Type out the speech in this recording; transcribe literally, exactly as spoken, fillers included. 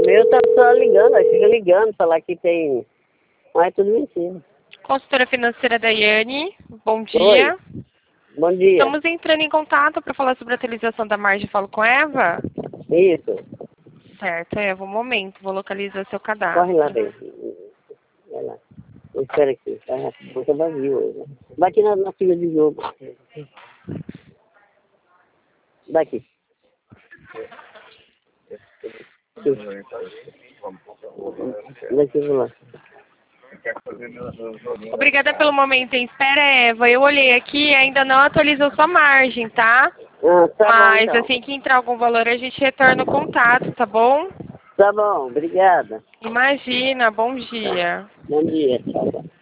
meu tá só ligando, aí fica ligando, falar que tem... Mas é tudo mentira. Consultora financeira Daiane, bom dia. Oi, bom dia. Estamos entrando em contato para falar sobre a atualização da margem. Falo com Eva? Isso, Certo, Eva, um momento, vou localizar seu cadastro. corre lá dentro. Vai lá. Espera aqui, tá? Fica vazio hoje. Vai aqui na, na fila de jogo. Daqui. Daqui eu vou lá. Obrigada pelo momento em espera, Eva. Eu olhei aqui e ainda não atualizou sua margem, tá? Ah, tá Mas bom, então. assim que entrar algum valor a gente retorna o contato, tá bom? Tá bom, obrigada. Imagina, bom dia. Bom dia, tchau.